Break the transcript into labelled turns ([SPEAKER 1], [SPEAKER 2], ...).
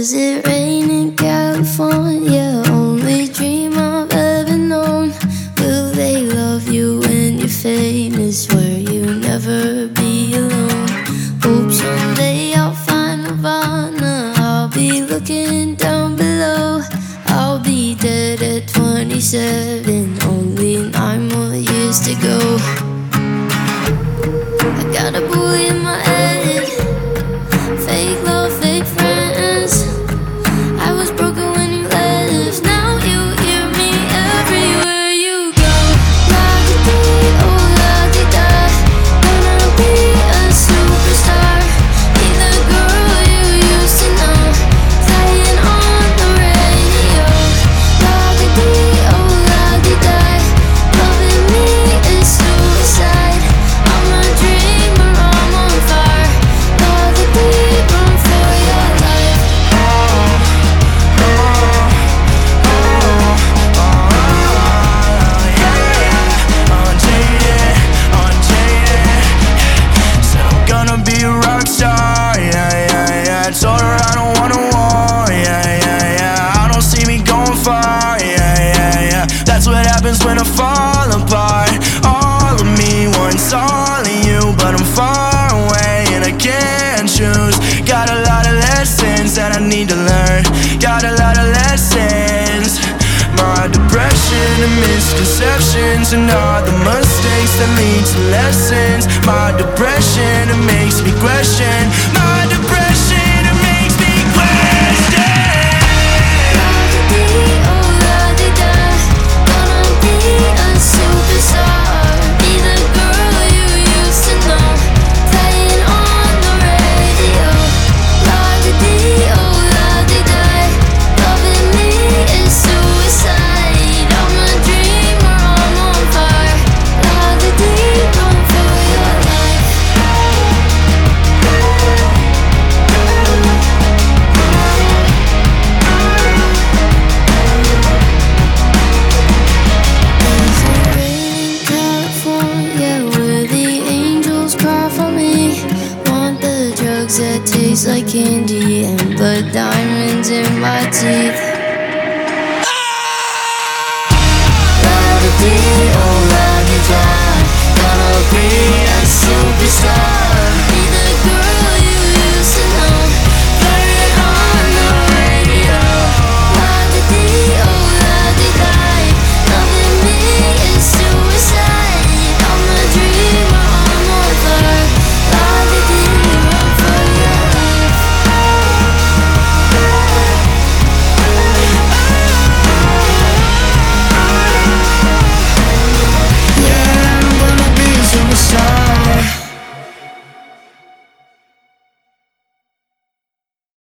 [SPEAKER 1] Does it rain in California? Only dream I've ever known. Will they love you when you're famous, where you never be alone? Hope someday I'll find Nirvana. I'll be looking down below. I'll be dead at 27, only 9 more years to go. I got a bully in my head, fake love, fake friends. I was broken when you left, now you hear me everywhere you go. La-di-dee, oh la-di-da, gonna be a superstar. Be the girl you used to know, playing on the radio. La-di-dee, oh la-di-da, loving me is suicide. I'm a dreamer, I'm on fire. La-di-dee, run for your life.
[SPEAKER 2] Said I'm gonna be a rock star, yeah. Told her I don't want a war, yeah. I don't see me going far, yeah. That's what happens when I fall apart. All of me wants all of you, but I'm far away and I can't choose. Got a lot of lessons that I need to learn. Got a lot of lessons. My depression and misconceptions, and all the mistakes that lead to lessons. My depression, it makes me question. My depression, it makes me question.
[SPEAKER 1] La-di-dee, oh la-di-da, gonna be a superstar. Be the girl you used to know, playing on the radio. La-di-dee, oh la-di-da, loving me is suicide. I'm a dreamer, I'm on fire. La-di-dee, run for your life. There's a rain in California where the angels cry for me. Want the drugs that taste like candy and blood diamonds in my teeth. La-di-dee, oh la-di-da, gonna be a superstar.